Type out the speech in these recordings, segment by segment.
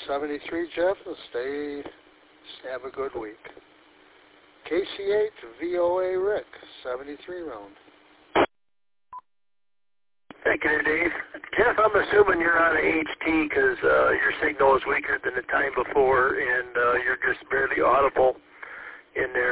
73 Jeff, and have a good week. KC8 VOA Rick, 73 round. Thank you, Dave. Jeff, I'm assuming you're on a HT because your signal is weaker than the time before, and you're just barely audible in there.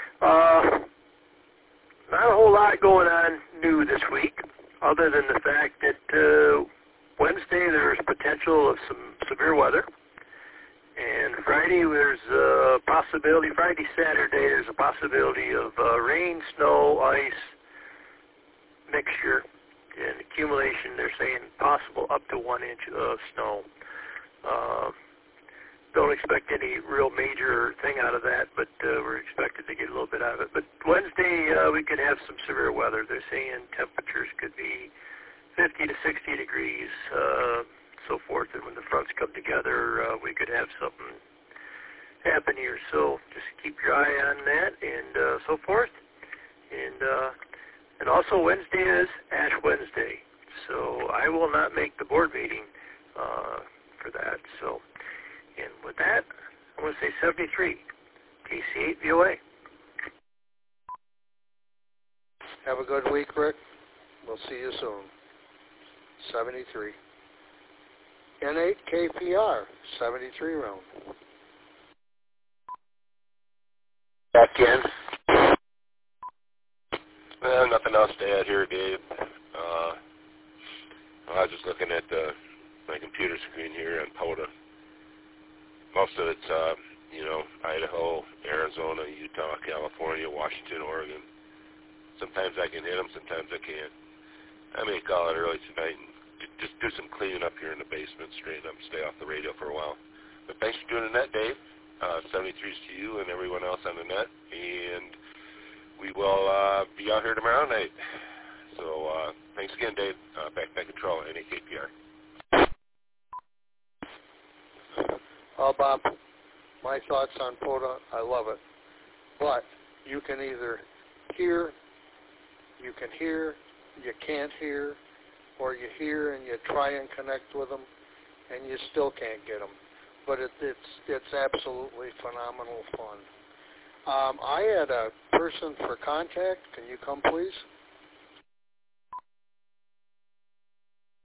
Not a whole lot going on new this week, other than the fact that Wednesday there's potential of some severe weather, and Friday there's a possibility, Saturday there's a possibility of rain, snow, ice mixture, and accumulation. They're saying possible up to 1 inch of snow. Don't expect any real major thing out of that, but we're expected to get a little bit out of it. But Wednesday, we could have some severe weather. They're saying temperatures could be 50 to 60 degrees, so forth. And when the fronts come together, we could have something happen here. So just keep your eye on that and so forth. And also Wednesday is Ash Wednesday. So I will not make the board meeting for that. So. And with that, I'm going to say 73, KC8 VOA. Have a good week, Rick. We'll see you soon. 73. N8 KPR, 73 round. Back in. Well, nothing else to add here, Dave. I was just looking at my computer screen here on POTA. Most of it's, Idaho, Arizona, Utah, California, Washington, Oregon. Sometimes I can hit them, sometimes I can't. I may call it early tonight and just do some cleaning up here in the basement, straighten up, stay off the radio for a while. But thanks for doing the net, Dave. 73s to you and everyone else on the net. And we will be out here tomorrow night. So thanks again, Dave. Back control, NAKPR. Bob, my thoughts on POTA, I love it. But you can either hear, you can't hear, or you hear and you try and connect with them, and you still can't get them. But it's absolutely phenomenal fun. I had a person for contact. Can you come, please?